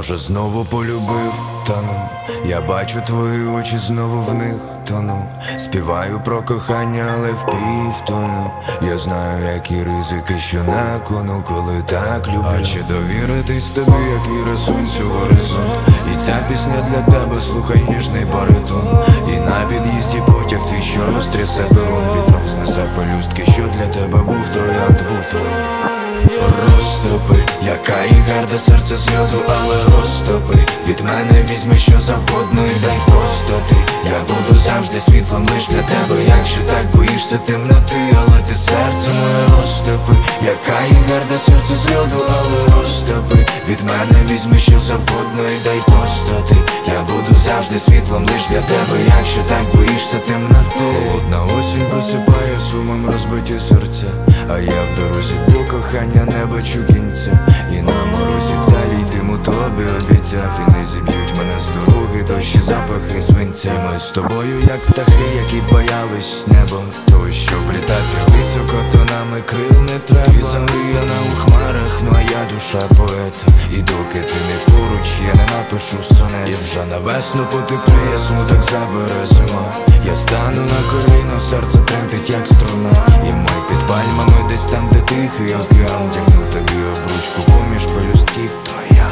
Може знову полюбив, тону. Я бачу твої очі, знову в них тону. Співаю про кохання, але в півтону. Я знаю, які ризики, що на кону, коли так люблю. А чи довіритись тобі, як і рисунцю горизонт? І ця пісня для тебе, слухай ніжний баритон. І на під'їзді потяг твій, що розтрясе пером, вітром знесе пелюстки, що для тебе був троянд бутон. Розтопи, яка і гарда, серце з льоду, але розтопи. Від мене візьми що завгодно і дай простоти. Я буду завжди світлом лиш для тебе, якщо так боїшся темноти, але ти серце моє розтопи. Яка і гарда, серце з льоду, але розтопи. Від мене візьми що завгодно і дай простоти. Я буду завжди світлом лиш для тебе, якщо так боїшся темноти. Холодна осінь просипає сумом розбиті серця, а я в дорозі до кохання не бачу кінця. І на морозі далі йтиму тобі обіцяв. І не зіб'ють мене з дороги дощі, запахи свинця. І ми з тобою, як птахи, які боялись неба, то щоб літати високо, то нами крил не треба. Ти замріяна у хмарах, ну а я душа поета. І доки ти не поруч, я не напишу сонет. І вже на весну потепліє, смуток забере зима. Я стану на коліно, серце тремтить як струна. І ми під пальмами десь там, де тихий океан. Тягну тобі обручку поміж пелюстків твоя.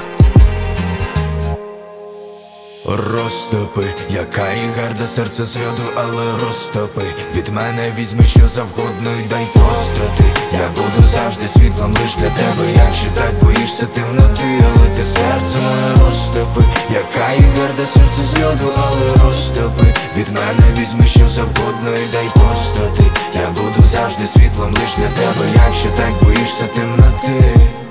Розтопи, яка і гарда, серце з льоду, але розтопи. Від мене візьми що завгодно і дай простоти. Я буду завжди світлом лиш для тебе, якщо так боїшся темноти, але ти серце моє розтопи. Яка і гарда, серце з льоду, але розтопи. Від мене візьми що завгодно і дай простоти. Я буду завжди світлом лиш для тебе, якщо так боїшся темноти.